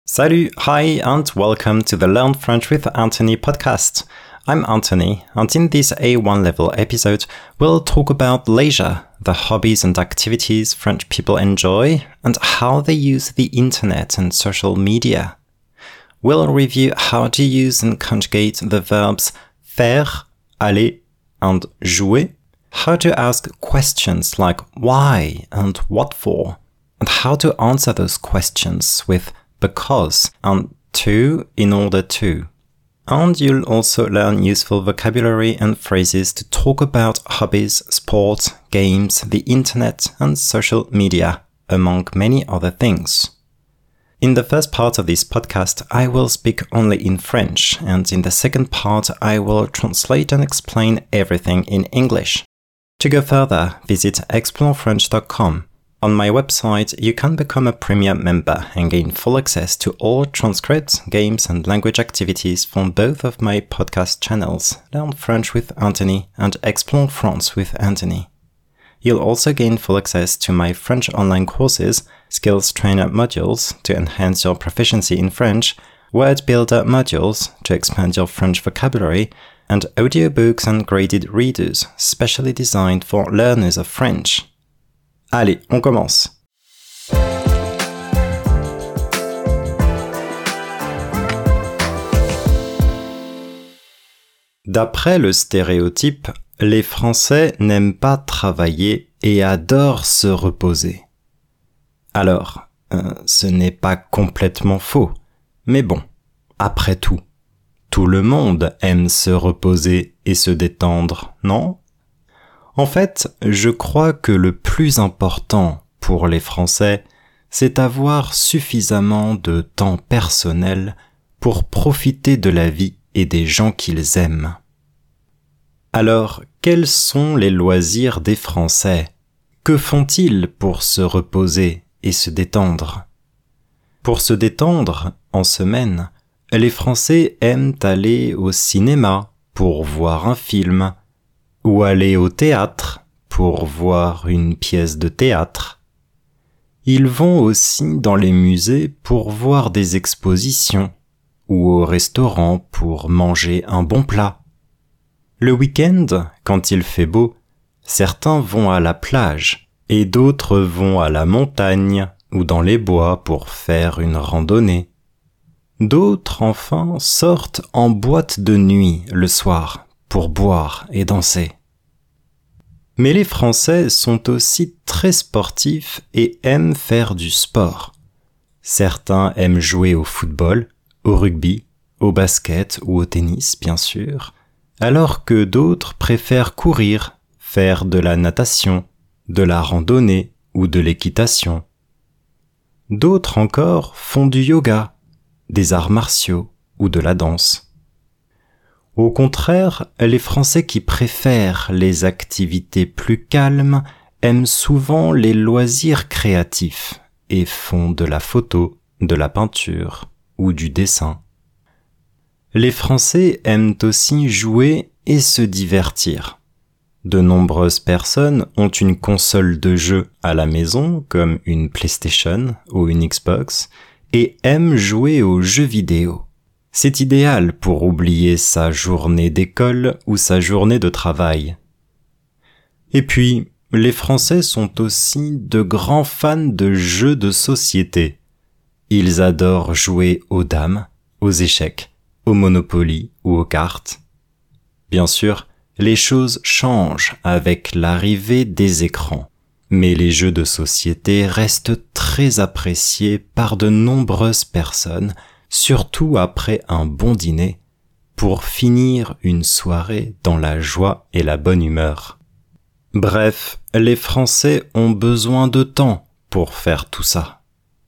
Salut, hi, and welcome to the Learn French with Anthony podcast. I'm Anthony, and in this A1 level episode, we'll talk about leisure, the hobbies and activities French people enjoy, and how they use the internet and social media. We'll review how to use and conjugate the verbs faire, aller, and jouer, how to ask questions like why and what for, and how to answer those questions with because and to in order to. And you'll also learn useful vocabulary and phrases to talk about hobbies, sport, games, the internet, and social media, among many other things. In the first part of this podcast, I will speak only in French, and in the second part, I will translate and explain everything in English. To go further, visit explorefrench.com. On my website, you can become a premium member and gain full access to all transcripts, games, and language activities from both of my podcast channels, Learn French with Anthony and Explore France with Anthony. You'll also gain full access to my French online courses, Skills Trainer modules to enhance your proficiency in French, Word Builder modules to expand your French vocabulary, and audiobooks and graded readers specially designed for learners of French. Allez, on commence. D'après le stéréotype, les Français n'aiment pas travailler et adorent se reposer. Alors, ce n'est pas complètement faux, mais bon, après tout le monde aime se reposer et se détendre, non ? En fait, je crois que le plus important pour les Français, c'est avoir suffisamment de temps personnel pour profiter de la vie et des gens qu'ils aiment. Alors, quels sont les loisirs des Français ? Que font-ils pour se reposer et se détendre ? Pour se détendre, en semaine, les Français aiment aller au cinéma pour voir un film, ou aller au théâtre pour voir une pièce de théâtre. Ils vont aussi dans les musées pour voir des expositions ou au restaurant pour manger un bon plat. Le week-end, quand il fait beau, certains vont à la plage et d'autres vont à la montagne ou dans les bois pour faire une randonnée. D'autres, enfin, sortent en boîte de nuit le soir pour boire et danser. Mais les Français sont aussi très sportifs et aiment faire du sport. Certains aiment jouer au football, au rugby, au basket ou au tennis, bien sûr, alors que d'autres préfèrent courir, faire de la natation, de la randonnée ou de l'équitation. D'autres encore font du yoga, des arts martiaux ou de la danse. Au contraire, les Français qui préfèrent les activités plus calmes aiment souvent les loisirs créatifs et font de la photo, de la peinture ou du dessin. Les Français aiment aussi jouer et se divertir. De nombreuses personnes ont une console de jeu à la maison, comme une PlayStation ou une Xbox, et aiment jouer aux jeux vidéo. C'est idéal pour oublier sa journée d'école ou sa journée de travail. Et puis, les Français sont aussi de grands fans de jeux de société. Ils adorent jouer aux dames, aux échecs, au Monopoly ou aux cartes. Bien sûr, les choses changent avec l'arrivée des écrans, mais les jeux de société restent très appréciés par de nombreuses personnes, surtout après un bon dîner, pour finir une soirée dans la joie et la bonne humeur. Bref, les Français ont besoin de temps pour faire tout ça.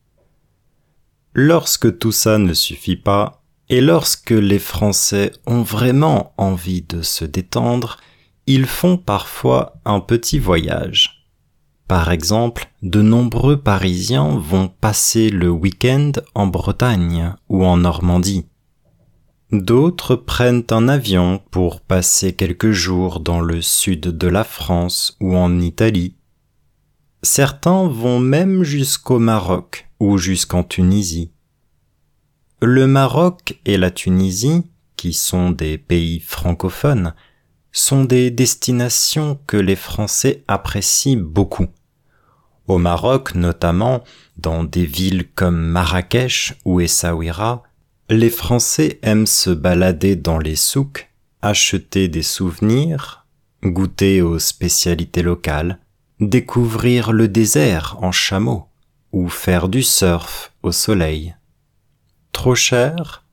Lorsque tout ça ne suffit pas, et lorsque les Français ont vraiment envie de se détendre, ils font parfois un petit voyage. Par exemple, de nombreux Parisiens vont passer le week-end en Bretagne ou en Normandie. D'autres prennent un avion pour passer quelques jours dans le sud de la France ou en Italie. Certains vont même jusqu'au Maroc ou jusqu'en Tunisie. Le Maroc et la Tunisie, qui sont des pays francophones, sont des destinations que les Français apprécient beaucoup. Au Maroc notamment, dans des villes comme Marrakech ou Essaouira, les Français aiment se balader dans les souks, acheter des souvenirs, goûter aux spécialités locales, découvrir le désert en chameau ou faire du surf au soleil. Trop cher?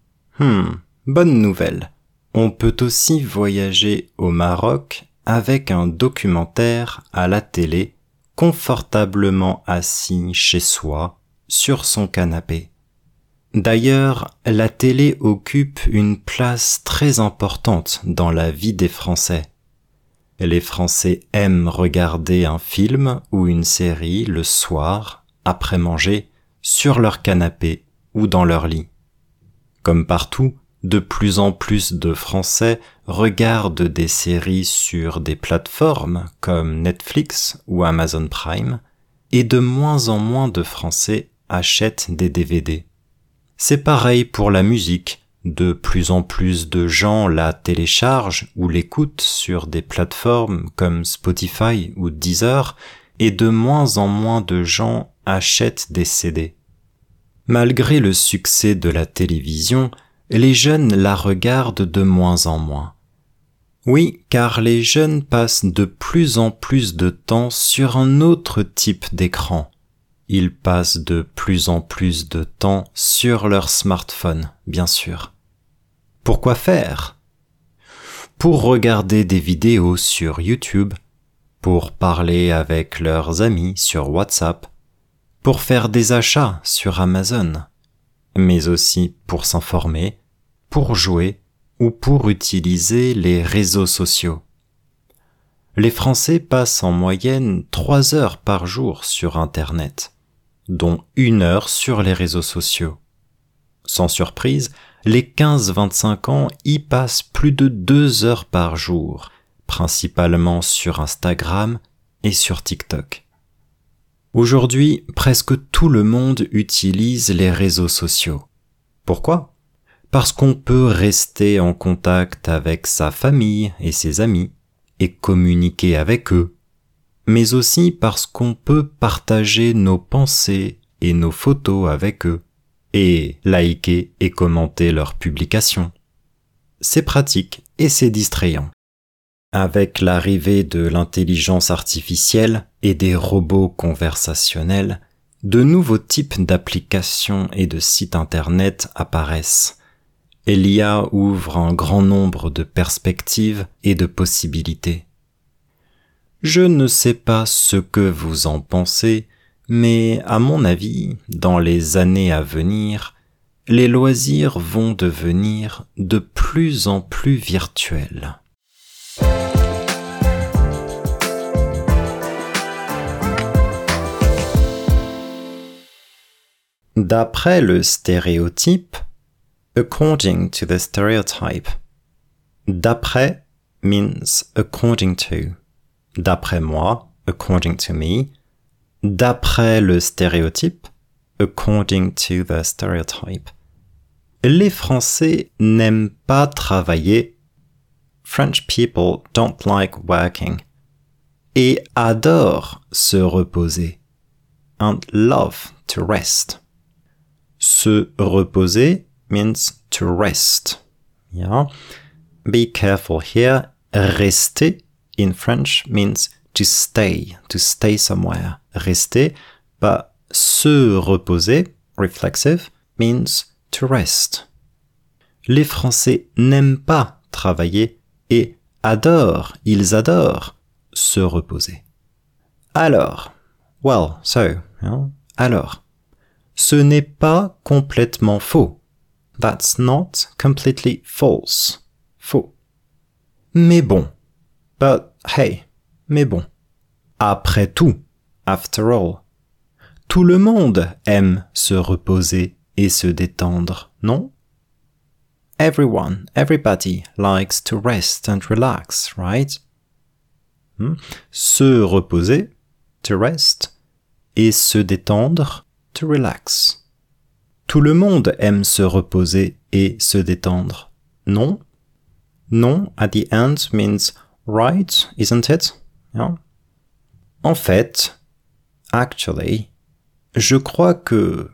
Bonne nouvelle. On peut aussi voyager au Maroc avec un documentaire à la télé, confortablement assis chez soi, sur son canapé. D'ailleurs, la télé occupe une place très importante dans la vie des Français. Les Français aiment regarder un film ou une série le soir, après manger, sur leur canapé ou dans leur lit. Comme partout, de plus en plus de Français regardent des séries sur des plateformes comme Netflix ou Amazon Prime, et de moins en moins de Français achètent des DVD. C'est pareil pour la musique, de plus en plus de gens la téléchargent ou l'écoutent sur des plateformes comme Spotify ou Deezer, et de moins en moins de gens achètent des CD. Malgré le succès de la télévision, les jeunes la regardent de moins en moins. Oui, car les jeunes passent de plus en plus de temps sur un autre type d'écran. Ils passent de plus en plus de temps sur leur smartphone, bien sûr. Pourquoi faire? Pour regarder des vidéos sur YouTube, pour parler avec leurs amis sur WhatsApp, pour faire des achats sur Amazon, mais aussi pour s'informer, pour jouer ou pour utiliser les réseaux sociaux. Les Français passent en moyenne 3 heures par jour sur Internet, dont 1 heure sur les réseaux sociaux. Sans surprise, les 15-25 ans y passent plus de 2 heures par jour, principalement sur Instagram et sur TikTok. Aujourd'hui, presque tout le monde utilise les réseaux sociaux. Pourquoi? Parce qu'on peut rester en contact avec sa famille et ses amis et communiquer avec eux, mais aussi parce qu'on peut partager nos pensées et nos photos avec eux et liker et commenter leurs publications. C'est pratique et c'est distrayant. Avec l'arrivée de l'intelligence artificielle et des robots conversationnels, de nouveaux types d'applications et de sites internet apparaissent. Et l'IA ouvre un grand nombre de perspectives et de possibilités. Je ne sais pas ce que vous en pensez, mais à mon avis, dans les années à venir, les loisirs vont devenir de plus en plus virtuels. D'après le stéréotype, according to the stereotype. D'après means according to. D'après moi, according to me. D'après le stéréotype, according to the stereotype. Les Français n'aiment pas travailler. French people don't like working. Et adorent se reposer. And love to rest. Se reposer means to rest. Yeah. Be careful here. Rester in French means to stay somewhere. Rester, but se reposer, reflexive, means to rest. Les Français n'aiment pas travailler et ils adorent se reposer. Alors, alors, ce n'est pas complètement faux. That's not completely false. Faux. Mais bon. But hey, mais bon. Après tout, after all, tout le monde aime se reposer et se détendre, non? Everybody likes to rest and relax, right? Se reposer, to rest, et se détendre, to relax. Tout le monde aime se reposer et se détendre, non? Non at the end means right, isn't it? Yeah. En fait, actually, je crois que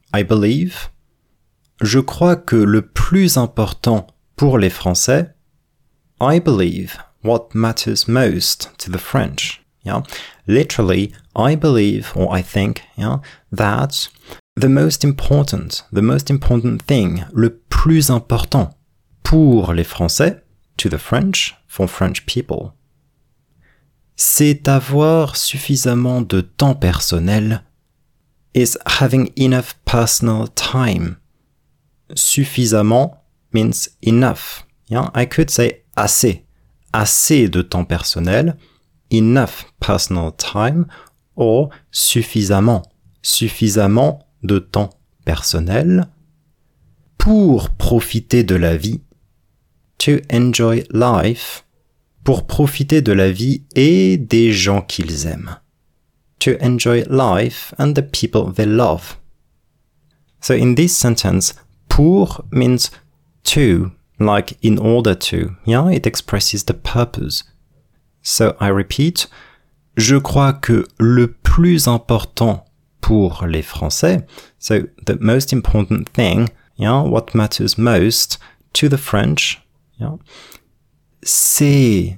le plus important pour les Français, I believe what matters most to the French. Yeah? Literally, I believe or I think that the most important thing, le plus important pour les Français, to the French, for French people, c'est avoir suffisamment de temps personnel, is having enough personal time. Suffisamment means enough. Yeah? I could say assez de temps personnel, enough personal time, or suffisamment de temps personnel pour profiter de la vie, to enjoy life, pour profiter de la vie et des gens qu'ils aiment, to enjoy life and the people they love. So in this sentence, pour means to, like in order to, yeah, it expresses the purpose. So I repeat, je crois que le plus important pour les Français, so the most important thing, yeah, what matters most to the French, yeah, c'est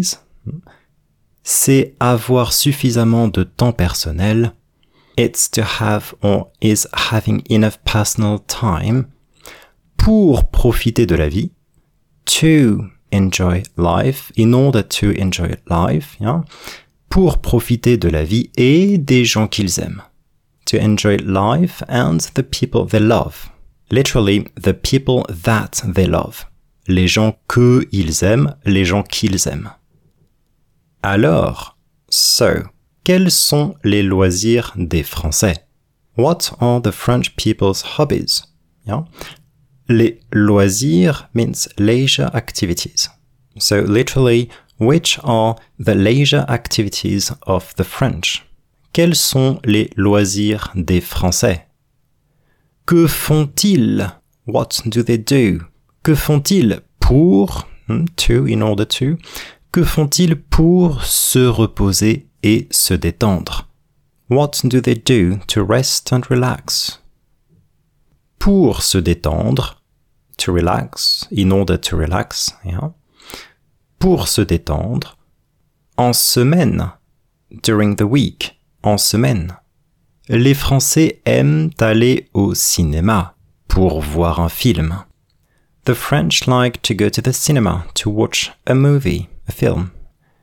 avoir suffisamment de temps personnel, it's to have or is having enough personal time pour profiter de la vie, to enjoy life, in order to enjoy life, yeah, pour profiter de la vie et des gens qu'ils aiment, to enjoy life and the people they love, literally the people that they love, les gens que ils aiment, les gens qu'ils aiment. Alors, so, quels sont les loisirs des Français? What are the French people's hobbies? Yeah? Les loisirs means leisure activities. So literally, which are the leisure activities of the French? Quels sont les loisirs des Français? Que font-ils? What do they do? Que font-ils pour, to, in order to, que font-ils pour se reposer et se détendre? What do they do to rest and relax? Pour se détendre, to relax, in order to relax, yeah. Pour se détendre, en semaine, during the week, en semaine. Les Français aiment aller au cinéma pour voir un film. The French like to go to the cinema to watch a movie, a film.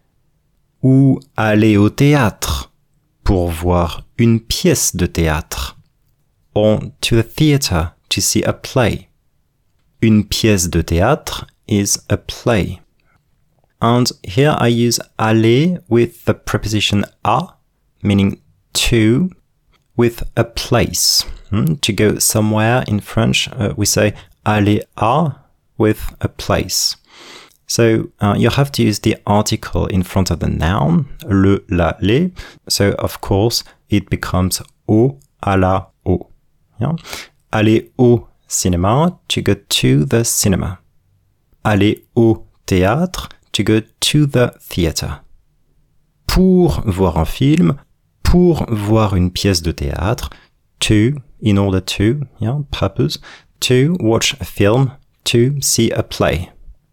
Ou aller au théâtre pour voir une pièce de théâtre. Or to the theatre to see a play. Une pièce de théâtre is a play. And here I use aller with the preposition à, meaning to, with a place. To go somewhere in French, we say aller à with a place. So you have to use the article in front of the noun, le, la, les. So of course it becomes au, à la, au. Yeah? Aller au cinéma, to go to the cinema. Aller au théâtre, to go to the theatre. Pour voir un film, pour voir une pièce de théâtre, to, in order to, yeah, purpose, to watch a film, to see a play.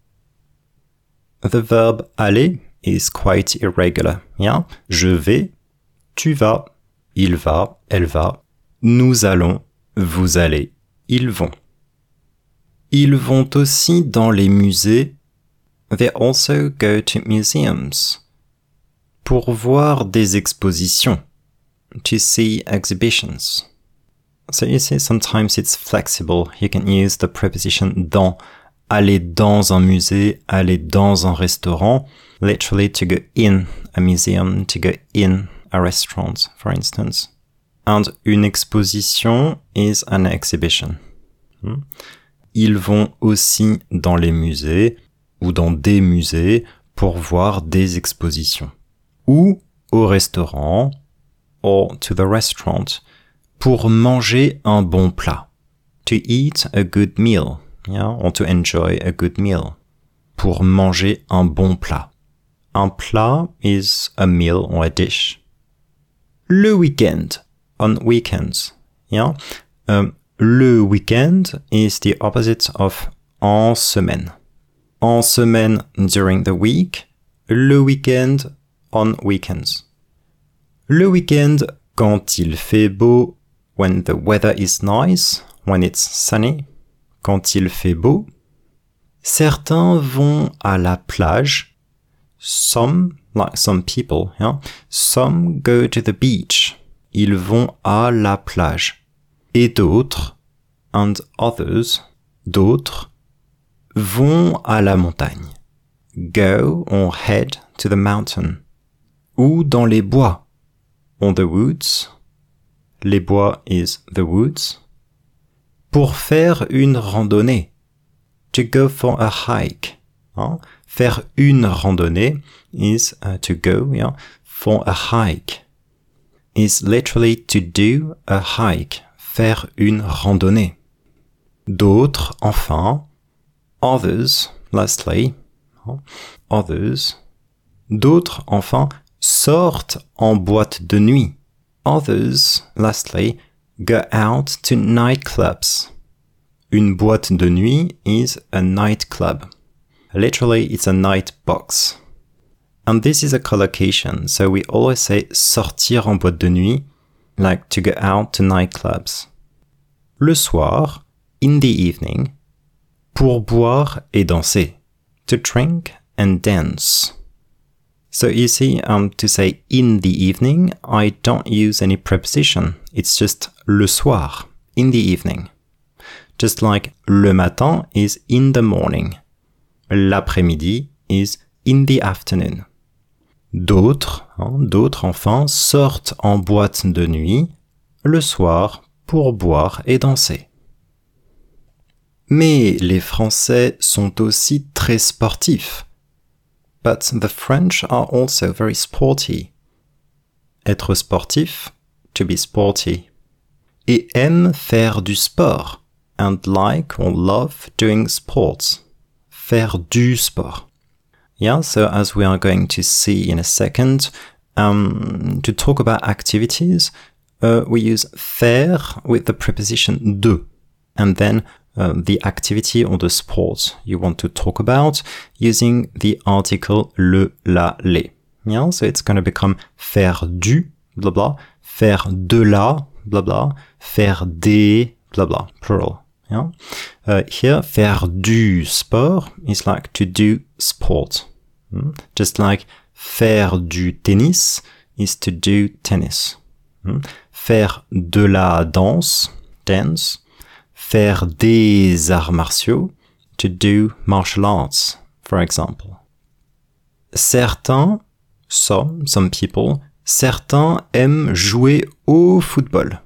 The verb aller is quite irregular, yeah? Je vais, tu vas, il va, elle va, nous allons, vous allez, ils vont. Ils vont aussi dans les musées. They also go to museums. Pour voir des expositions. To see exhibitions. So you see, sometimes it's flexible. You can use the preposition dans. Aller dans un musée, aller dans un restaurant. Literally to go in a museum, to go in a restaurant, for instance. And une exposition is an exhibition. Ils vont aussi dans les musées ou dans des musées pour voir des expositions. Ou au restaurant, or to the restaurant, pour manger un bon plat. to eat a good meal, yeah, or to enjoy a good meal. Pour manger un bon plat. Un plat is a meal or a dish. Le weekend, on weekends, yeah. Le weekend is the opposite of en semaine. En semaine during the week, le weekend on weekends. Le weekend quand il fait beau, when the weather is nice, when it's sunny, quand il fait beau. Certains vont à la plage. Some, like some people, yeah? Some go to the beach. Ils vont à la plage. Et d'autres, and others, d'autres, vont à la montagne. Go or head to the mountain. Ou dans les bois. On the woods. Les bois is the woods. Pour faire une randonnée. To go for a hike. Hein? Faire une randonnée is to go, yeah, for a hike. Is literally to do a hike. Faire une randonnée. D'autres, enfin. Others, lastly. Others. D'autres, enfin, sortent en boîte de nuit. Others, lastly, go out to nightclubs. Une boîte de nuit is a nightclub. Literally, it's a night box. And this is a collocation, so we always say sortir en boîte de nuit, like to go out to nightclubs. Le soir, in the evening, pour boire et danser, to drink and dance. So you see, to say in the evening, I don't use any preposition. It's just le soir, in the evening. Just like le matin is in the morning. L'après-midi is in the afternoon. D'autres, enfin, sortent en boîte de nuit le soir pour boire et danser. Mais les Français sont aussi très sportifs. But the French are also very sporty. Être sportif, to be sporty. Et aiment faire du sport, and like or love doing sports. Faire du sport. Yeah, so as we are going to see in a second, to talk about activities, we use faire with the preposition de, and then the activity or the sport you want to talk about using the article le, la, les. Yeah, so it's going to become faire du, blah blah, faire de la, blah blah, faire des, blah blah, plural. Yeah. Here, faire du sport is like to do sport. Just like faire du tennis is to do tennis. Faire de la danse, dance. Faire des arts martiaux, to do martial arts, for example. Certains, some people, certains aiment jouer au football.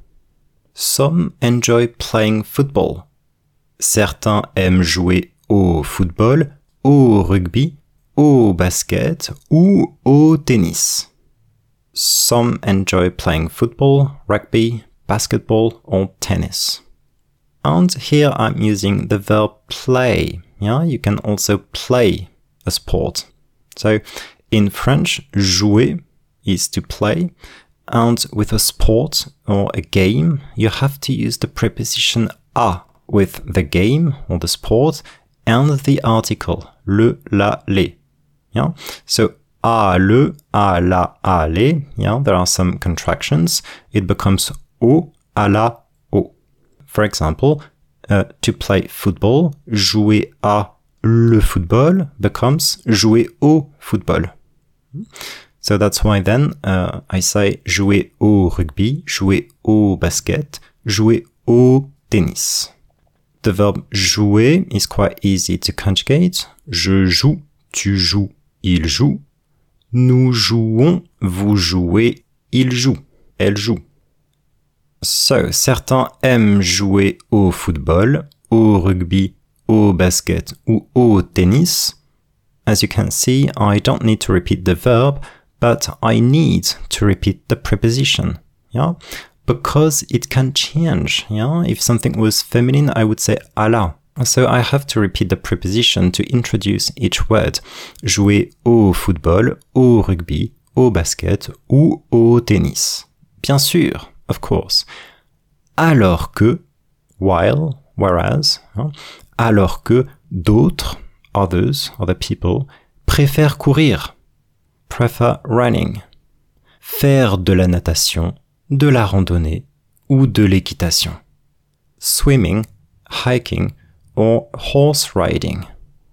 Some enjoy playing football. Certains aiment jouer au football, au rugby, au basket ou au tennis. Some enjoy playing football, rugby, basketball or tennis. And here I'm using the verb play. Yeah, you can also play a sport. So in French, jouer is to play. And with a sport or a game, you have to use the preposition à with the game or the sport and the article le, la, les. Yeah. So à le, à la, à les. Yeah. There are some contractions. It becomes au, à la, au. For example, to play football, jouer à le football becomes jouer au football. So that's why then I say jouer au rugby, jouer au basket, jouer au tennis. The verb jouer is quite easy to conjugate. Je joue, tu joues, il joue. Nous jouons, vous jouez, il joue, elle joue. So, certains aiment jouer au football, au rugby, au basket ou au tennis. As you can see, I don't need to repeat the verb, but I need to repeat the preposition. Yeah? because it can change. Yeah? If something was feminine, I would say alla. So I have to repeat the preposition to introduce each word. Jouer au football, au rugby, au basket ou au tennis. Bien sûr, of course. Alors que, while, whereas, hein, alors que d'autres, others, other people, préfèrent courir, prefer running, faire de la natation, de la randonnée ou de l'équitation, swimming, hiking or horse riding.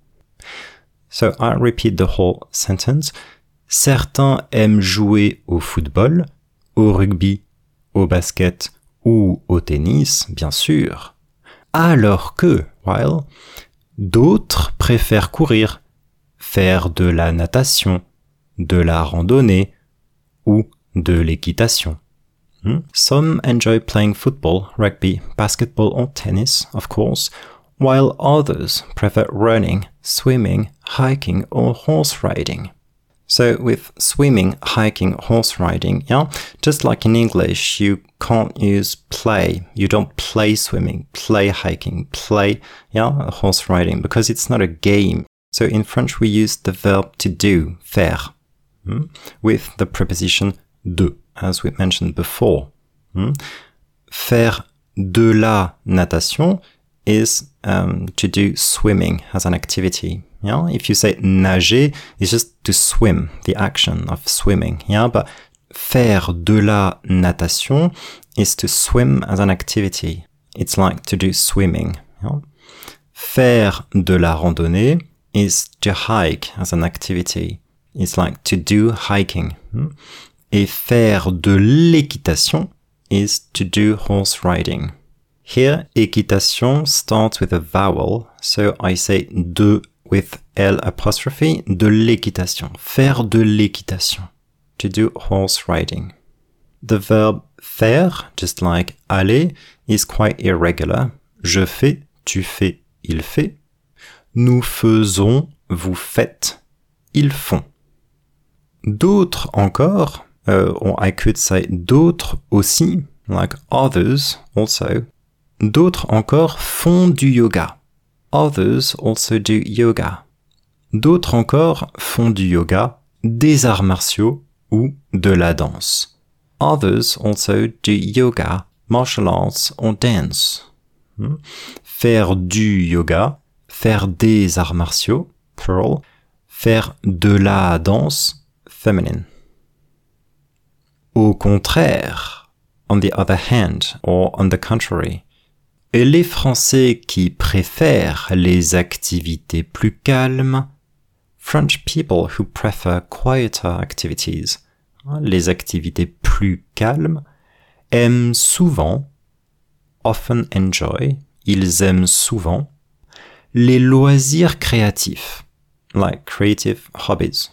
So I repeat the whole sentence. Certains aiment jouer au football, au rugby, au basket ou au tennis, bien sûr, alors que, while, d'autres préfèrent courir, faire de la natation, de la randonnée ou de l'équitation. Some enjoy playing football, rugby, basketball or tennis, of course, while others prefer running, swimming, hiking or horse riding. So with swimming, hiking, horse riding, yeah, just like in English, you can't use play. You don't play swimming, play hiking, play, horse riding, because it's not a game. So in French, we use the verb to do, faire, with the preposition de, as we mentioned before. Faire de la natation is to do swimming as an activity. Yeah, if you say nager, it's just to swim, the action of swimming. Yeah, but faire de la natation is to swim as an activity. It's like to do swimming. Yeah? Faire de la randonnée is to hike as an activity. It's like to do hiking. Et faire de l'équitation is to do horse riding. Here, équitation starts with a vowel, so I say de with L apostrophe, de l'équitation. Faire de l'équitation. To do horse riding. The verb faire, just like aller, is quite irregular. Je fais, tu fais, il fait. Nous faisons, vous faites, ils font. D'autres encore, or I could say d'autres aussi, like others also. D'autres encore font du yoga. Others also do yoga. D'autres encore font du yoga, des arts martiaux ou de la danse. Others also do yoga, martial arts or dance. Faire du yoga, faire des arts martiaux, plural. Faire de la danse, feminine. Au contraire, on the other hand, or on the contrary. Et les Français qui préfèrent les activités plus calmes, French people who prefer quieter activities, les activités plus calmes, aiment souvent, often enjoy, ils aiment souvent, les loisirs créatifs, like creative hobbies,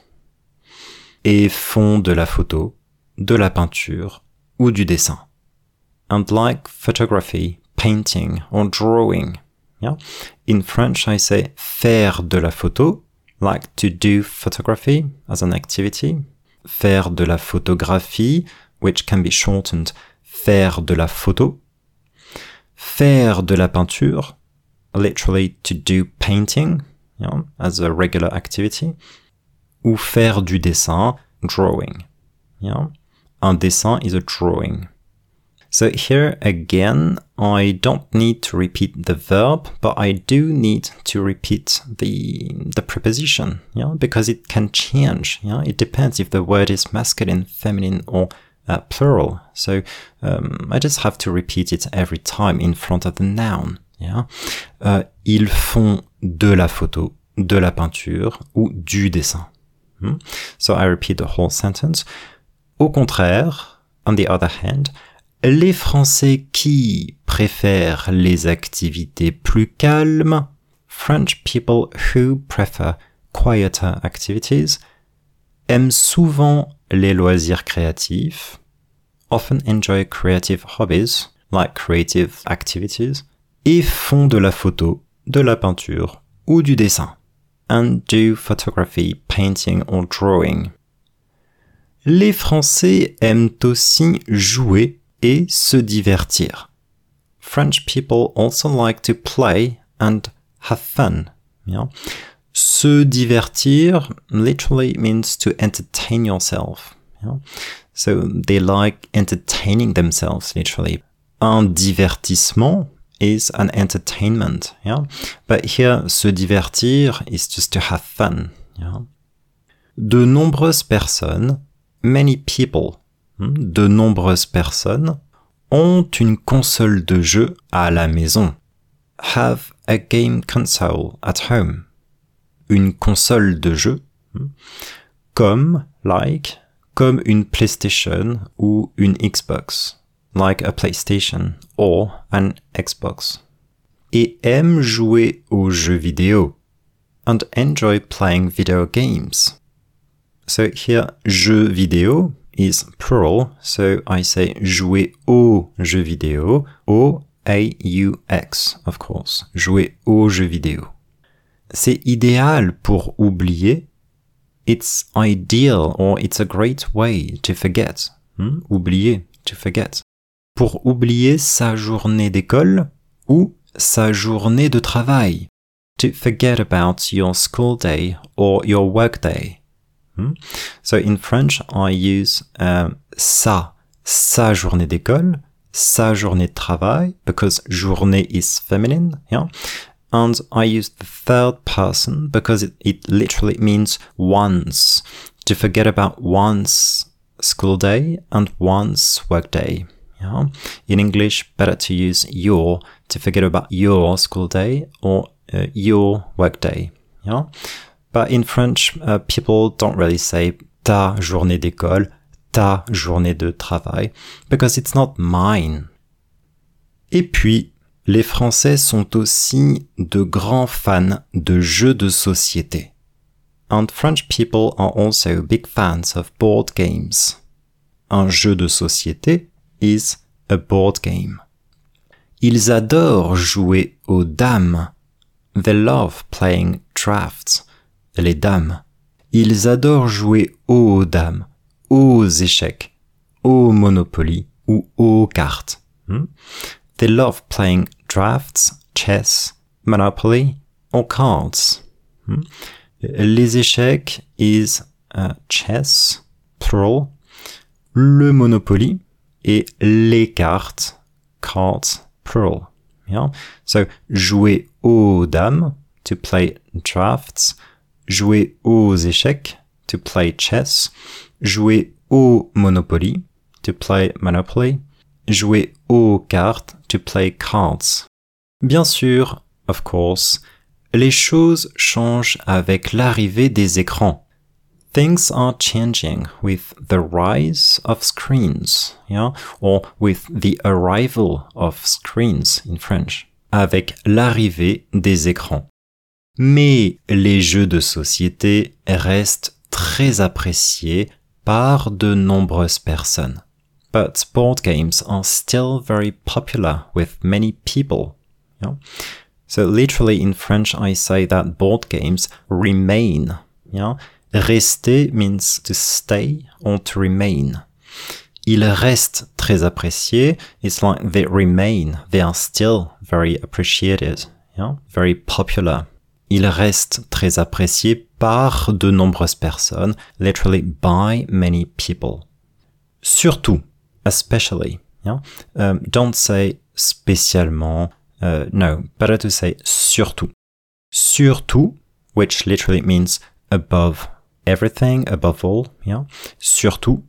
et font de la photo, de la peinture ou du dessin. And like photography, painting or drawing. Yeah? In French, I say faire de la photo, like to do photography as an activity. Faire de la photographie, which can be shortened faire de la photo. Faire de la peinture, literally to do painting, as a regular activity. Ou faire du dessin, drawing. Yeah? Un dessin is a drawing. So here again, I don't need to repeat the verb, but I do need to repeat the preposition, because it can change. It depends if the word is masculine, feminine, or plural. So I just have to repeat it every time in front of the noun. Ils font de la photo, de la peinture ou du dessin. So I repeat the whole sentence. Au contraire, on the other hand, les Français qui préfèrent les activités plus calmes, French people who prefer quieter activities, aiment souvent les loisirs créatifs, often enjoy creative hobbies, like creative activities, et font de la photo, de la peinture ou du dessin, and do photography, painting or drawing. Les Français aiment aussi jouer et se divertir. French people also like to play and have fun. Yeah? Se divertir literally means to entertain yourself. Yeah? So they like entertaining themselves literally. Un divertissement is an entertainment. Yeah? But here, se divertir is just to have fun. Yeah? De nombreuses personnes, many people, de nombreuses personnes ont une console de jeu à la maison. Have a game console at home. Une console de jeu, comme une PlayStation ou une Xbox, like a PlayStation or an Xbox. Et aiment jouer aux jeux vidéo, and enjoy playing video games. So here, jeux vidéo is plural, so I say jouer aux jeux vidéo, O-A-U-X, of course, jouer aux jeux vidéo. C'est idéal pour oublier. It's ideal or it's a great way to forget. Oublier, to forget. Pour oublier sa journée d'école ou sa journée de travail. To forget about your school day or your work day. So in French, I use sa journée d'école, sa journée de travail, because journée is feminine, yeah? And I use the third person because it literally means once. To forget about one's school day and one's work day. Yeah? In English, better to use your to forget about your school day or your work day. Yeah? But in French, people don't really say ta journée d'école, ta journée de travail, because it's not mine. Et puis, les Français sont aussi de grands fans de jeux de société. And French people are also big fans of board games. Un jeu de société is a board game. Ils adorent jouer aux dames. They love playing drafts. Les dames. Ils adorent jouer aux dames, aux échecs, au Monopoly ou aux cartes. They love playing drafts, chess, Monopoly or cards. Les échecs is chess, plural. Le Monopoly et les cartes, cards, plural. Yeah? So, jouer aux dames, to play drafts. Jouer aux échecs, to play chess. Jouer au Monopoly, to play Monopoly. Jouer aux cartes, to play cards. Bien sûr, of course, les choses changent avec l'arrivée des écrans. Things are changing with the rise of screens, yeah? Or with the arrival of screens in French. Avec l'arrivée des écrans. Mais les jeux de société restent très appréciés par de nombreuses personnes. But board games are still very popular with many people. Yeah? So literally in French I say that board games remain. Yeah? Rester means to stay or to remain. Ils restent très appréciés. It's like they remain. They are still very appreciated. Yeah? Very popular. Ils restent très appréciés par de nombreuses personnes, literally by many people. Surtout, especially, yeah? Don't say spécialement, no, better to say surtout. Surtout, which literally means above everything, above all, yeah? Surtout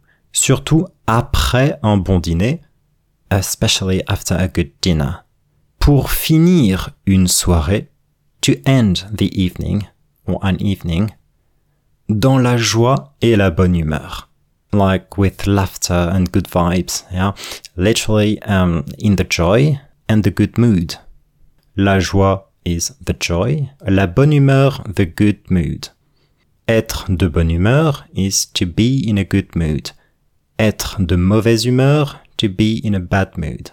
après un bon dîner, especially after a good dinner. Pour finir une soirée, to end the evening, or an evening, dans la joie et la bonne humeur. Like with laughter and good vibes, yeah? Literally, in the joy and the good mood. La joie is the joy, la bonne humeur, the good mood. Être de bonne humeur is to be in a good mood. Être de mauvaise humeur, to be in a bad mood.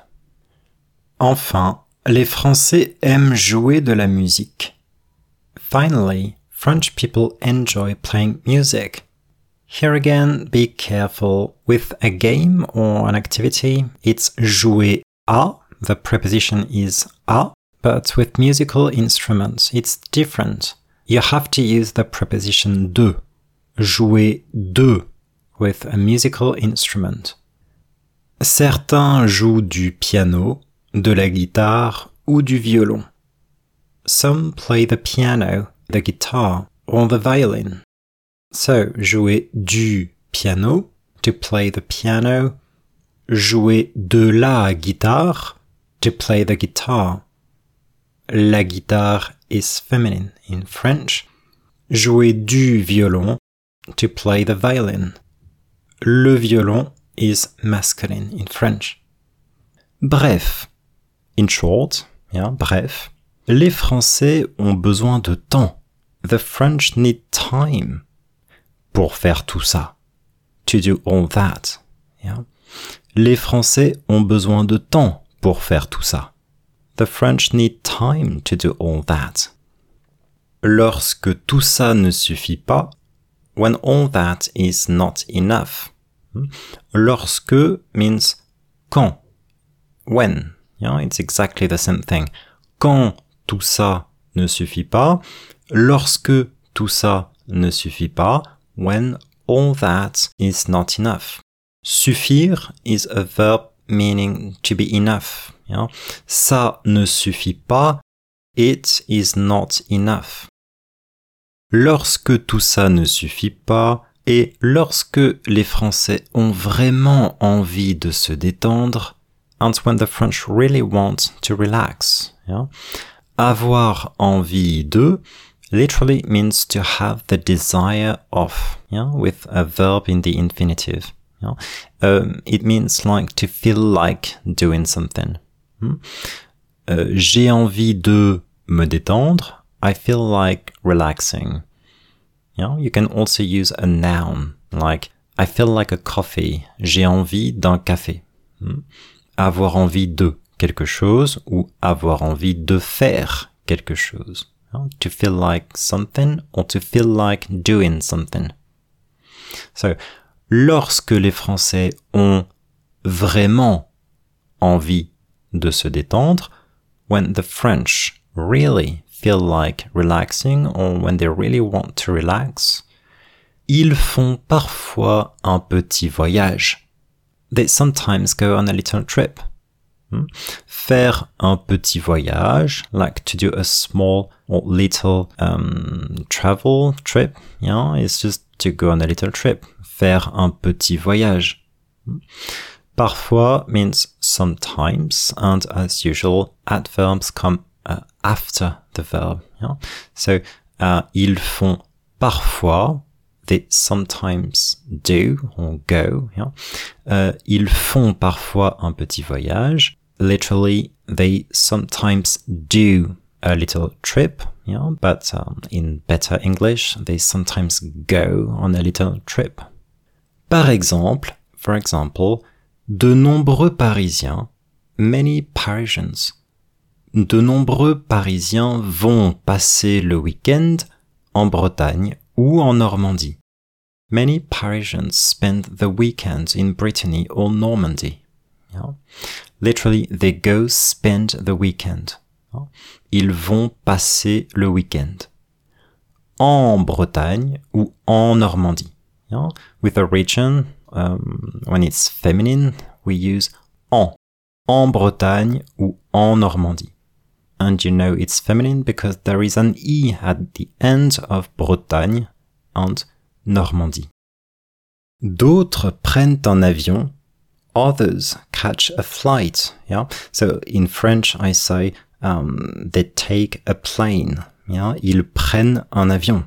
Enfin, les Français aiment jouer de la musique. Finally, French people enjoy playing music. Here again, be careful. With a game or an activity, it's jouer à. The preposition is à. But with musical instruments, it's different. You have to use the preposition de. Jouer de with a musical instrument. Certains jouent du piano, de la guitare ou du violon. Some play the piano, the guitar, or the violin. So, jouer du piano, to play the piano. Jouer de la guitare, to play the guitar. La guitare is feminine in French. Jouer du violon, to play the violin. Le violon is masculine in French. Bref, in short, bref, les Français ont besoin de temps. The French need time pour faire tout ça. To do all that. Les Français ont besoin de temps pour faire tout ça. The French need time to do all that. Lorsque tout ça ne suffit pas, when all that is not enough. Lorsque means quand. When. It's exactly the same thing. Quand tout ça ne suffit pas, lorsque tout ça ne suffit pas, when all that is not enough. Suffire is a verb meaning to be enough. Ça ne suffit pas, it is not enough. Lorsque tout ça ne suffit pas, et lorsque les Français ont vraiment envie de se détendre, and when the French really want to relax. Avoir envie de literally means to have the desire of, with a verb in the infinitive. It means like to feel like doing something. J'ai envie de me détendre. I feel like relaxing. You can also use a noun, like I feel like a coffee. J'ai envie d'un café. Avoir envie de quelque chose ou avoir envie de faire quelque chose. To feel like something or to feel like doing something. So, lorsque les Français ont vraiment envie de se détendre, when the French really feel like relaxing or when they really want to relax, ils font parfois un petit voyage. They sometimes go on a little trip. Faire un petit voyage, like to do a small or little travel trip, it's just to go on a little trip. Faire un petit voyage. Parfois means sometimes, and as usual, adverbs come after the verb. So, ils font parfois, they sometimes do or go. Ils font parfois un petit voyage. Literally, they sometimes do a little trip, but in better English, they sometimes go on a little trip. For example, de nombreux Parisiens, many Parisians. De nombreux Parisiens vont passer le week-end en Bretagne ou en Normandie. Many Parisians spend the weekend in Brittany or Normandy. Literally, they go spend the weekend. Ils vont passer le week-end. En Bretagne ou en Normandie. With a region, when it's feminine, we use en. En Bretagne ou en Normandie. And you know it's feminine because there is an E at the end of Bretagne and Normandie. D'autres prennent un avion, others catch a flight. So in French, I say they take a plane. Ils prennent un avion.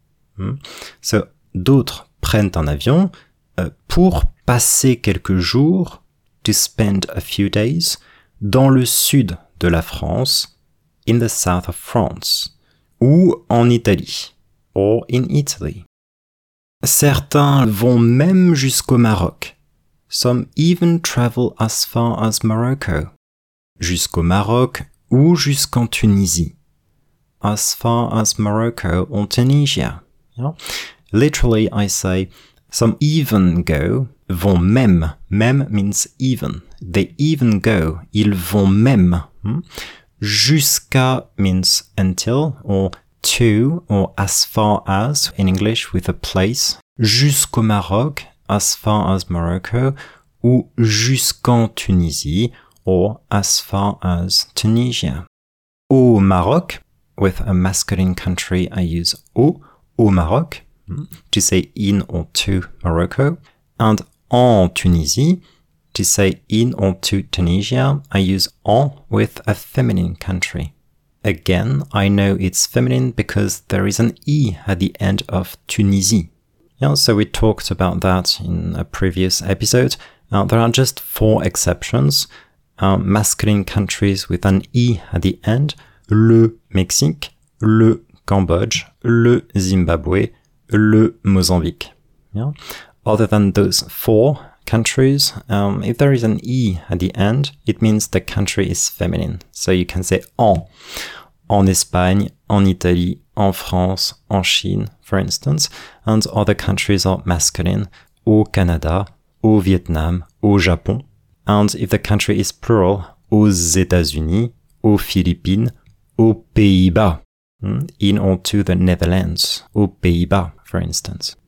So d'autres prennent un avion pour passer quelques jours, to spend a few days, dans le sud de la France, in the south of France, ou en Italie, or in Italy. Certains vont même jusqu'au Maroc. Some even travel as far as Morocco. Jusqu'au Maroc ou jusqu'en Tunisie. As far as Morocco or Tunisia. Literally, I say, Some even go, vont même. Même means even. They even go, ils vont même. Jusqu'à means until, or to, or as far as, in English with a place. Jusqu'au Maroc, as far as Morocco, ou jusqu'en Tunisie, or as far as Tunisia. Au Maroc, with a masculine country, I use au Maroc, to say in or to Morocco. And en Tunisie, to say in or to Tunisia, I use en with a feminine country. Again, I know it's feminine because there is an E at the end of Tunisie. Yeah, so we talked about that in a previous episode. There are just 4 exceptions. Masculine countries with an E at the end. Le Mexique, le Cambodge, le Zimbabwe, le Mozambique. Yeah? Other than those 4 countries, if there is an E at the end, it means the country is feminine. So you can say en Espagne, en Italy, en France, en Chine, for instance, and other countries are masculine, au Canada, au Vietnam, au Japon. And if the country is plural, aux États-Unis, aux Philippines, aux Pays-Bas, in or to the Netherlands, aux Pays-Bas, for instance.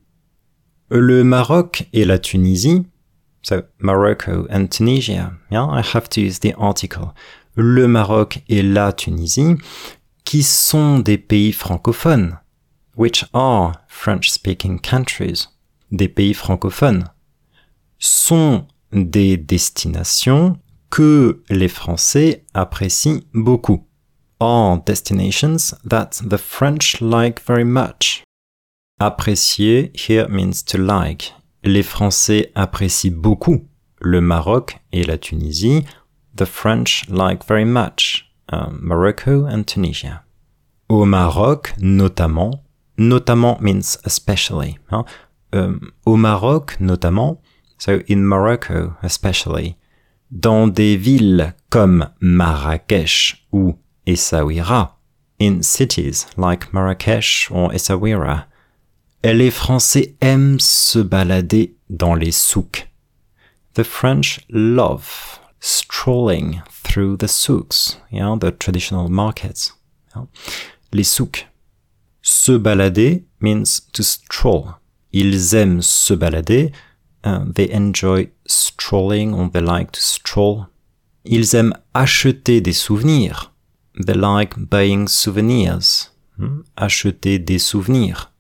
Le Maroc et la Tunisie, so Morocco and Tunisia, yeah, I have to use the article. Le Maroc et la Tunisie, qui sont des pays francophones, which are French-speaking countries, des pays francophones, sont des destinations que les Français apprécient beaucoup, are destinations that the French like very much. Apprécier here means to like. Les Français apprécient beaucoup le Maroc et la Tunisie. The French like very much Morocco and Tunisia. Au Maroc, notamment means especially. Au Maroc, notamment, so in Morocco especially, dans des villes comme Marrakech ou Essaouira, in cities like Marrakech or Essaouira, les Français aiment se balader dans les souks. The French love strolling through the souks, the traditional markets. Les souks. Se balader means to stroll. Ils aiment se balader. They enjoy strolling or they like to stroll. Ils aiment acheter des souvenirs. They like buying souvenirs. Acheter des souvenirs.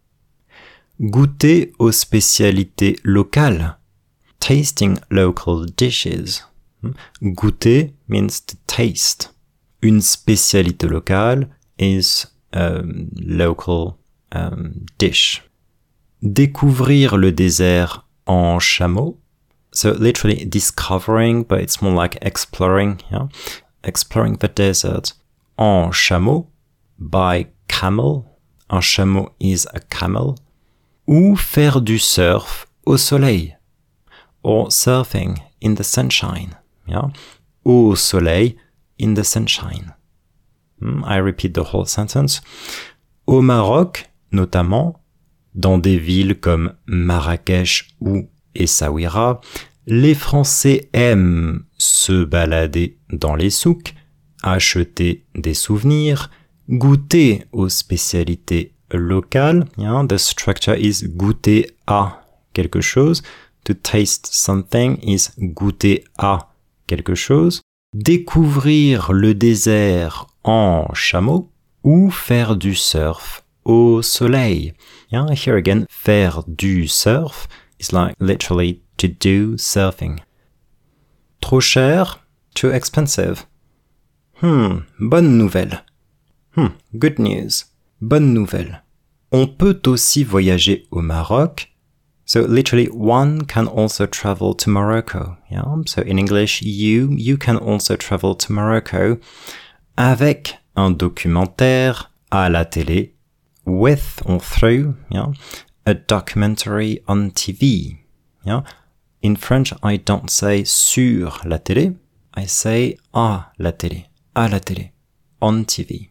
Goûter aux spécialités locales. Tasting local dishes. Goûter means to taste. Une spécialité locale is a local dish. Découvrir le désert en chameau. So literally discovering, but it's more like exploring. Exploring the desert en chameau, by camel. Un chameau is a camel. Ou faire du surf au soleil. Or surfing in the sunshine. Au soleil, in the sunshine. I repeat the whole sentence. Au Maroc, notamment, dans des villes comme Marrakech ou Essaouira, les Français aiment se balader dans les souks, acheter des souvenirs, goûter aux spécialités locales. The structure is goûter à quelque chose. To taste something is goûter à quelque chose. Découvrir le désert en chameau ou faire du surf au soleil. Here again, faire du surf is like literally to do surfing. Trop cher, too expensive. Bonne nouvelle. Good news. Bonne nouvelle. On peut aussi voyager au Maroc. So literally, one can also travel to Morocco. So in English, you can also travel to Morocco avec un documentaire à la télé, with or through, a documentary on TV. In French, I don't say sur la télé, I say à la télé, on TV.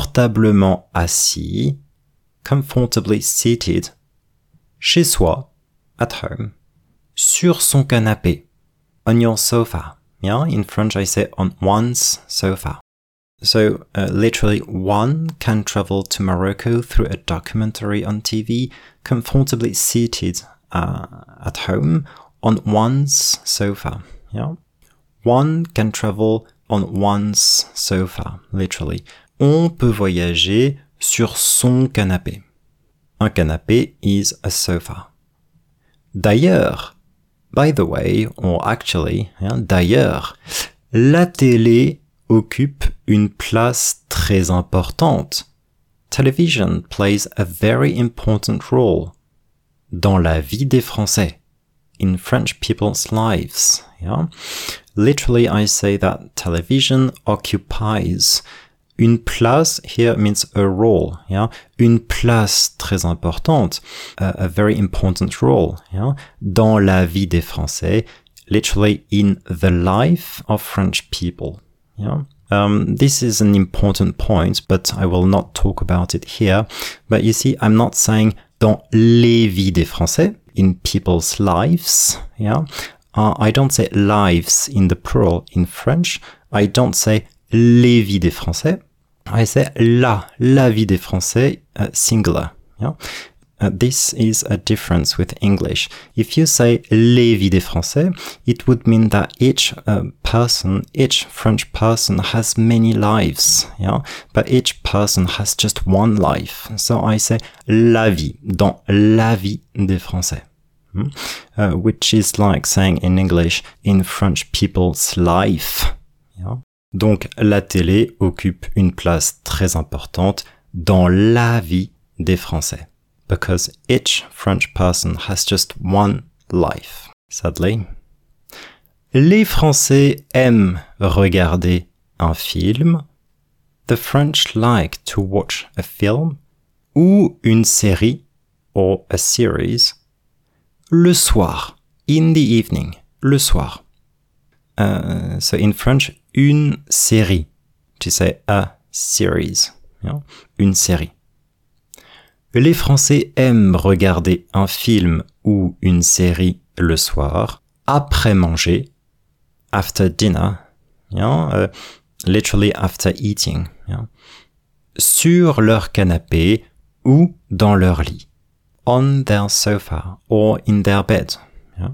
Confortablement assis, comfortably seated, chez soi, at home, sur son canapé, on your sofa. Yeah, in French I say on one's sofa. So literally, one can travel to Morocco through a documentary on TV, comfortably seated at home on one's sofa. Yeah, one can travel on one's sofa, literally. On peut voyager sur son canapé. Un canapé is a sofa. D'ailleurs, by the way, or actually, d'ailleurs, la télé occupe une place très importante. Television plays a very important role dans la vie des Français, in French people's lives. Yeah? Literally, I say that television occupies une place, here means a role, yeah? Une place très importante, a very important role, yeah? Dans la vie des Français, literally in the life of French people. Yeah. This is an important point, but I will not talk about it here. But you see, I'm not saying dans les vies des Français, in people's lives. Yeah. I don't say lives in the plural in French. I don't say les vies des Français. I say la vie des Français, singular. Yeah. This is a difference with English. If you say les vies des Français, it would mean that each French person has many lives, yeah? But each person has just one life. So I say la vie, dans la vie des Français. Which is like saying in English, in French people's life. Yeah? Donc la télé occupe une place très importante dans la vie des Français. Because each French person has just one life, sadly. Les Français aiment regarder un film. The French like to watch a film ou une série or a series le soir, in the evening, le soir. So in French, une série. To say a series, yeah? Une série. Les Français aiment regarder un film ou une série le soir, après manger, after dinner, yeah? Literally after eating, yeah? Sur leur canapé ou dans leur lit, on their sofa or in their bed. Yeah?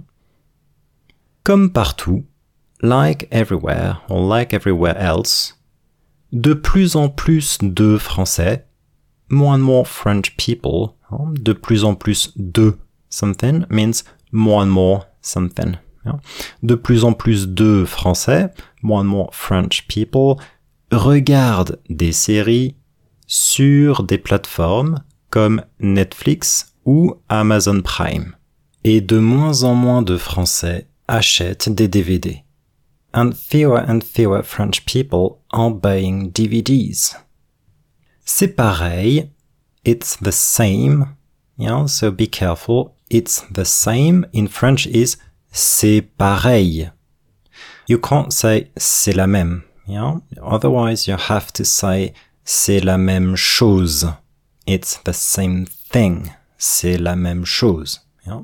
Comme partout, like everywhere or like everywhere else, de plus en plus de Français, more and more French people, de plus en plus de something means more and more something. Yeah? De plus en plus de Français, more and more French people, regardent des séries sur des plateformes comme Netflix ou Amazon Prime. Et de moins en moins de Français achètent des DVD. And fewer French people are buying DVDs. C'est pareil, it's the same, yeah, so be careful, it's the same in French is c'est pareil. You can't say c'est la même, yeah, otherwise you have to say c'est la même chose, it's the same thing, c'est la même chose, yeah.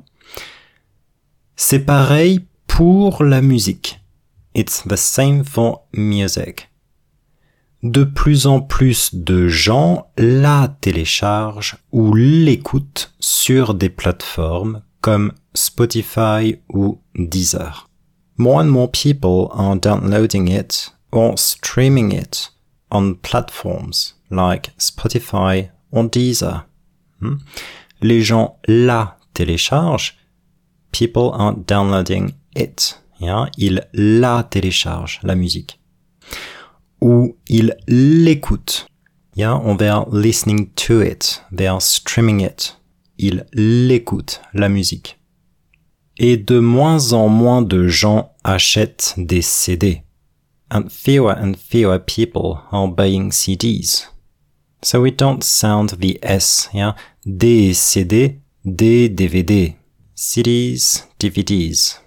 C'est pareil pour la musique, it's the same for music. De plus en plus de gens la téléchargent ou l'écoutent sur des plateformes comme Spotify ou Deezer. More and more people are downloading it or streaming it on platforms like Spotify or Deezer. Les gens la téléchargent, people are downloading it. Yeah? Ils la téléchargent, la musique. Ou ils l'écoutent. Yeah, or they are listening to it. They are streaming it. Ils l'écoutent, la musique. Et de moins en moins de gens achètent des CD. And fewer people are buying CDs. So we don't sound the S, yeah? Des CD, des DVD. CDs, DVDs.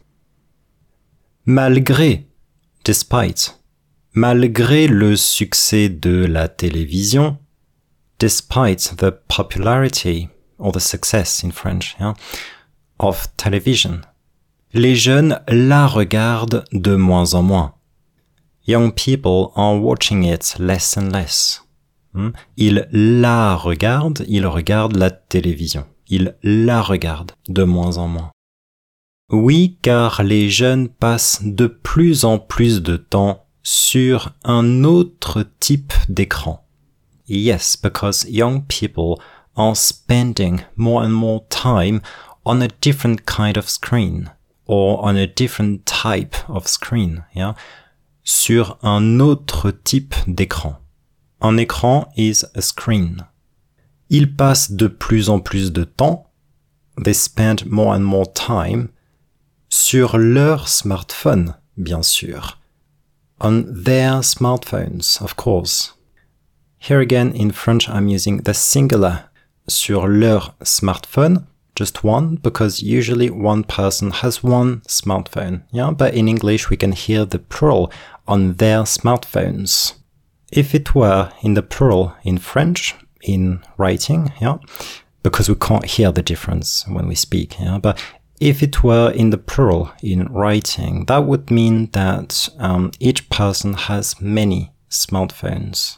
Malgré, despite. Malgré le succès de la télévision, despite the popularity or the success in French, yeah, of television. Les jeunes la regardent de moins en moins. Young people are watching it less and less. Ils la regardent, ils regardent la télévision. Ils la regardent de moins en moins. Oui, car les jeunes passent de plus en plus de temps sur un autre type d'écran. Yes, because young people are spending more and more time on a different kind of screen or on a different type of screen, yeah? Sur un autre type d'écran. Un écran is a screen. Ils passent de plus en plus de temps, they spend more and more time, sur leur smartphone, bien sûr. On their smartphones, of course. Here again, in French, I'm using the singular. Sur leur smartphone, just one, because usually one person has one smartphone. Yeah, but in English, we can hear the plural on their smartphones. If it were in the plural in French, in writing, yeah, because we can't hear the difference when we speak, yeah, but if it were in the plural in writing, that would mean that each person has many smartphones.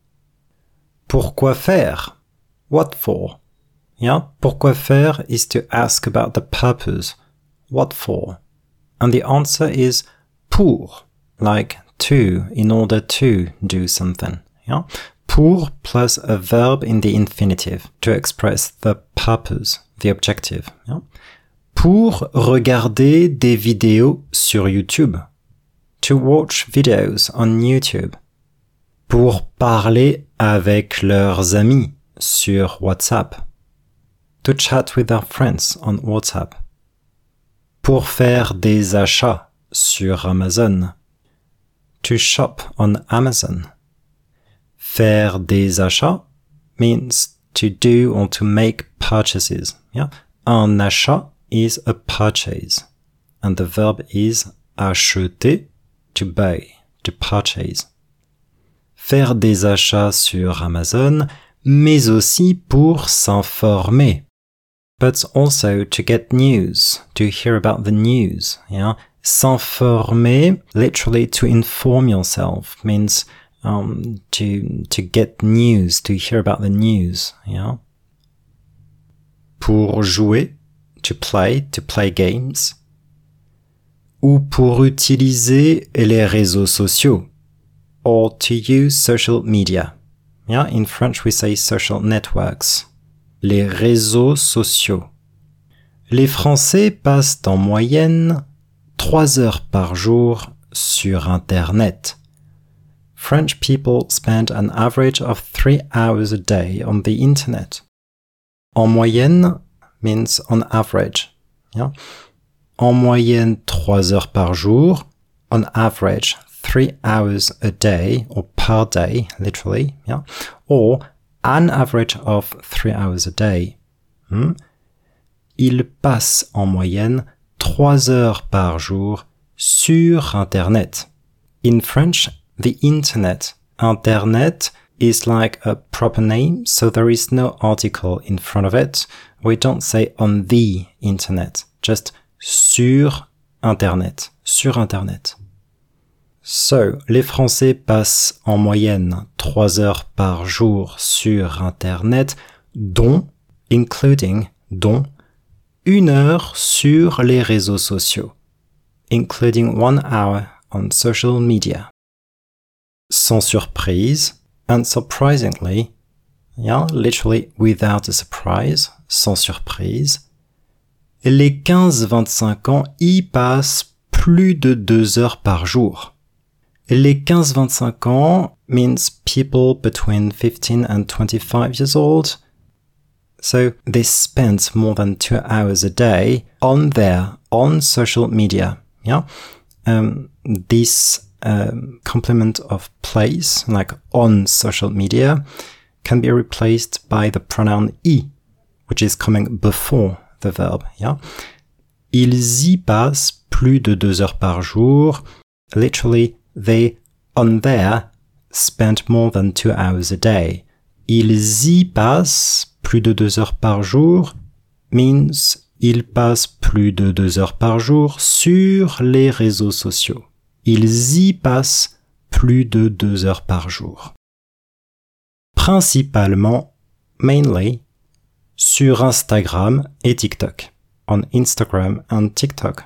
Pourquoi faire? What for? Yeah, pourquoi faire is to ask about the purpose. What for? And the answer is pour, like to, in order to do something. Yeah, pour plus a verb in the infinitive to express the purpose, the objective. Yeah. Pour regarder des vidéos sur YouTube. To watch videos on YouTube. Pour parler avec leurs amis sur WhatsApp. To chat with their friends on WhatsApp. Pour faire des achats sur Amazon. To shop on Amazon. Faire des achats means to do or to make purchases. Yeah? Un achat is a purchase, and the verb is acheter, to buy, to purchase. Faire des achats sur Amazon, mais aussi pour s'informer, but also to get news, to hear about the news. Yeah, s'informer, literally to inform yourself, means to get news, to hear about the news. Yeah. Pour jouer, to play games, ou pour utiliser les réseaux sociaux, or to use social media. Yeah, in French we say social networks. Les réseaux sociaux. Les Français passent en moyenne 3 heures par jour sur Internet. French people spend an average of 3 hours a day on the Internet. En moyenne means on average. Yeah? En moyenne 3 heures par jour, on average 3 hours a day, or per day, literally, yeah? Or an average of 3 hours a day. Ils passent en moyenne 3 heures par jour sur Internet. In French, the Internet. Internet is like a proper name, so there is no article in front of it. We don't say on the Internet, just sur Internet, sur Internet. So, les Français passent en moyenne 3 heures par jour sur Internet, dont 1 heure sur les réseaux sociaux, including 1 hour on social media. Sans surprise, and surprisingly, yeah, literally without a surprise, sans surprise, les 15-25 ans y passent plus de 2 heures par jour. Les 15-25 ans means people between 15 and 25 years old. So they spend more than 2 hours a day on social media. Yeah, this complement of place, like on social media, can be replaced by the pronoun y, which is coming before the verb. Yeah, ils y passent plus de 2 heures par jour. Literally, they on there spend more than 2 hours a day. Ils y passent plus de 2 heures par jour means ils passent plus de 2 heures par jour sur les réseaux sociaux. Ils y passent plus de 2 heures par jour. Principalement, mainly, sur Instagram et TikTok. On Instagram and TikTok.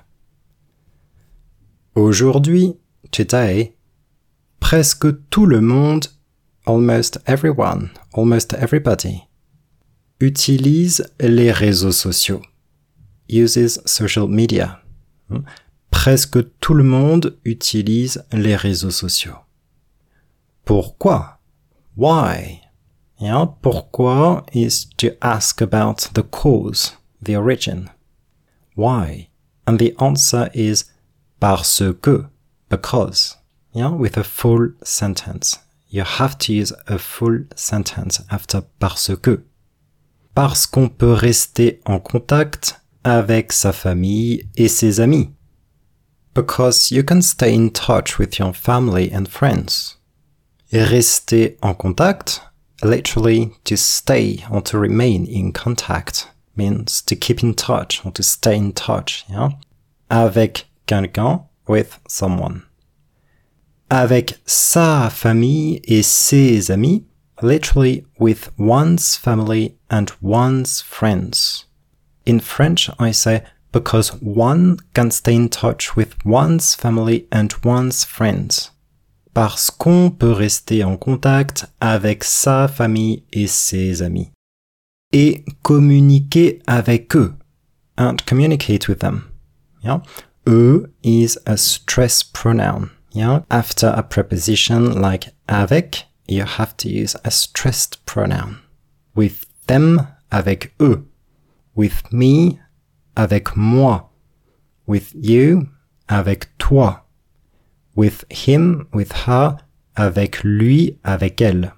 Aujourd'hui, today, presque tout le monde, almost everyone, almost everybody, utilise les réseaux sociaux. Uses social media. Presque tout le monde utilise les réseaux sociaux. Pourquoi? Why? Yeah, pourquoi is to ask about the cause, the origin. Why? And the answer is parce que, because. Yeah, with a full sentence. You have to use a full sentence after parce que. Parce qu'on peut rester en contact avec sa famille et ses amis. Because you can stay in touch with your family and friends. Rester en contact, literally to stay or to remain in contact, means to keep in touch or to stay in touch, yeah? Avec quelqu'un, with someone. Avec sa famille et ses amis, literally with one's family and one's friends. In French, I say because one can stay in touch with one's family and one's friends. Parce qu'on peut rester en contact avec sa famille et ses amis. Et communiquer avec eux. And communicate with them. Yeah? Eux is a stress pronoun. Yeah? After a preposition like avec, you have to use a stressed pronoun. With them, avec eux. With me, avec moi. With you, avec toi. With him, with her, avec lui, avec elle.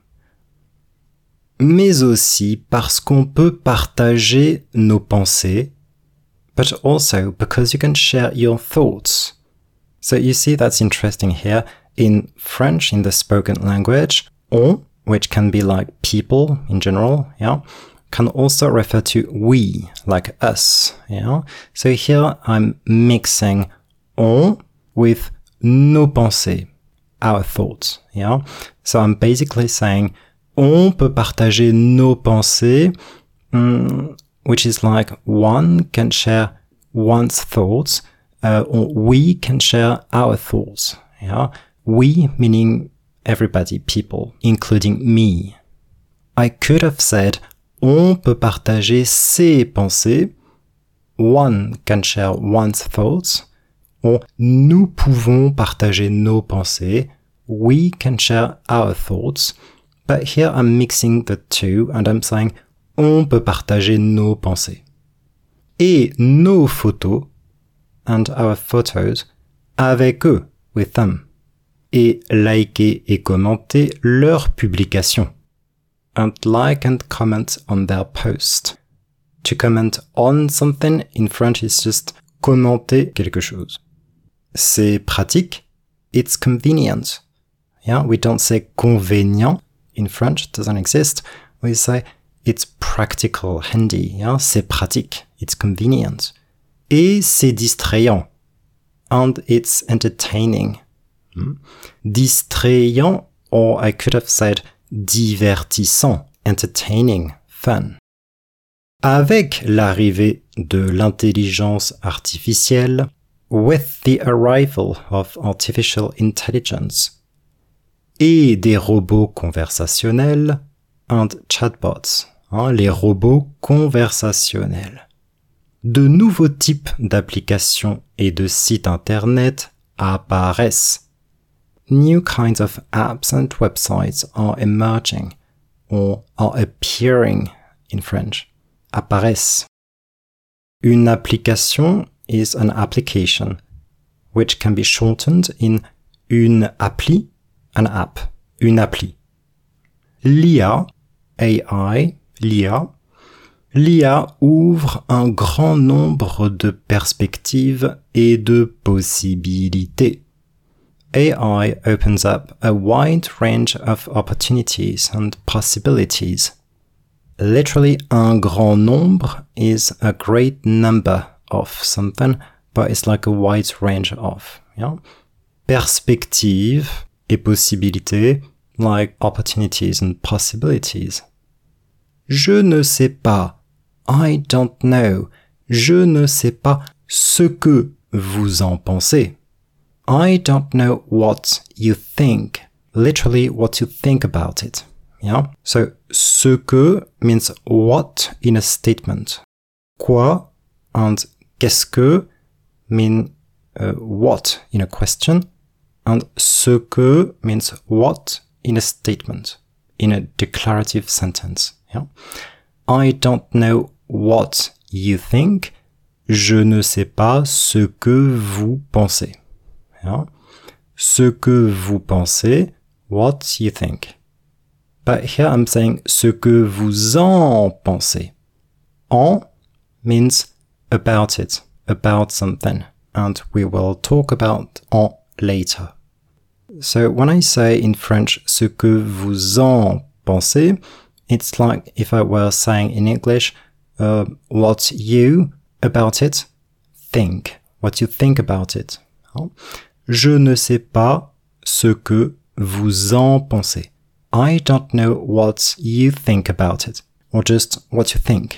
Mais aussi parce qu'on peut partager nos pensées, but also because you can share your thoughts. So you see that's interesting here. In French, in the spoken language, on, which can be like people in general, yeah, can also refer to we, like us, yeah. So here I'm mixing on with nos pensées, our thoughts, yeah. So I'm basically saying on peut partager nos pensées, which is like one can share one's thoughts, or we can share our thoughts, yeah. We meaning everybody, people, including me. I could have said on peut partager ses pensées, one can share one's thoughts, or nous pouvons partager nos pensées, we can share our thoughts. But here I'm mixing the two and I'm saying on peut partager nos pensées. Et nos photos, and our photos, avec eux, with them. Et liker et commenter leurs publications. And like and comment on their post. To comment on something in French is just commenter quelque chose. C'est pratique. It's convenient. Yeah, we don't say convenient in French, it doesn't exist. We say it's practical, handy. Yeah, c'est pratique. It's convenient. Et c'est distrayant. And it's entertaining. Distrayant, or I could have said divertissant, entertaining, fun. Avec l'arrivée de l'intelligence artificielle, with the arrival of artificial intelligence, et des robots conversationnels, and chatbots, les robots conversationnels, de nouveaux types d'applications et de sites internet apparaissent. New kinds of apps and websites are emerging, or are appearing in French. Apparaissent. Une application is an application, which can be shortened in une appli, an app, une appli. L'IA, AI, l'IA ouvre un grand nombre de perspectives et de possibilités. AI opens up a wide range of opportunities and possibilities. Literally, un grand nombre is a great number of something, but it's like a wide range of. Yeah? Perspective et possibilité, like opportunities and possibilities. Je ne sais pas. I don't know. Je ne sais pas ce que vous en pensez. I don't know what you think. Literally what you think about it. Yeah? So, ce que means what in a statement. Quoi and qu'est-ce que mean what in a question. And ce que means what in a statement, in a declarative sentence. Yeah? I don't know what you think. Je ne sais pas ce que vous pensez. Yeah? Ce que vous pensez, what you think. But here I'm saying ce que vous en pensez. En means about it, about something. And we will talk about en later. So when I say in French ce que vous en pensez, it's like if I were saying in English what you about it think, what you think about it. Je ne sais pas ce que vous en pensez. I don't know what you think about it, or just what you think.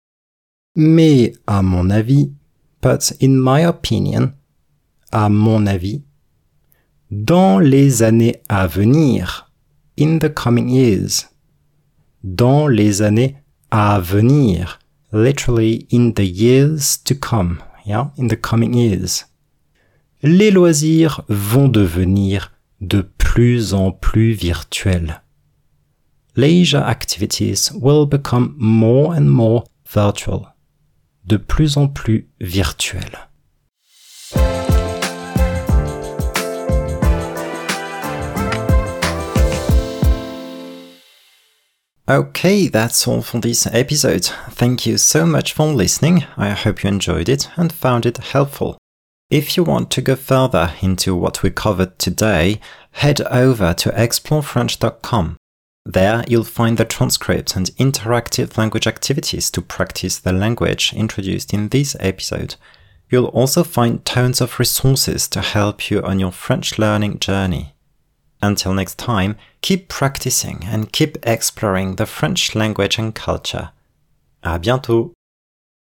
Mais à mon avis, but in my opinion, à mon avis, dans les années à venir, in the coming years, dans les années à venir, literally in the years to come, yeah, in the coming years, les loisirs vont devenir de plus en plus virtuels. Leisure activities will become more and more virtual, de plus en plus virtuels. Okay, that's all for this episode. Thank you so much for listening. I hope you enjoyed it and found it helpful. If you want to go further into what we covered today, head over to explorefrench.com. There you'll find the transcript and interactive language activities to practice the language introduced in this episode. You'll also find tons of resources to help you on your French learning journey. Until next time, keep practicing and keep exploring the French language and culture. À bientôt!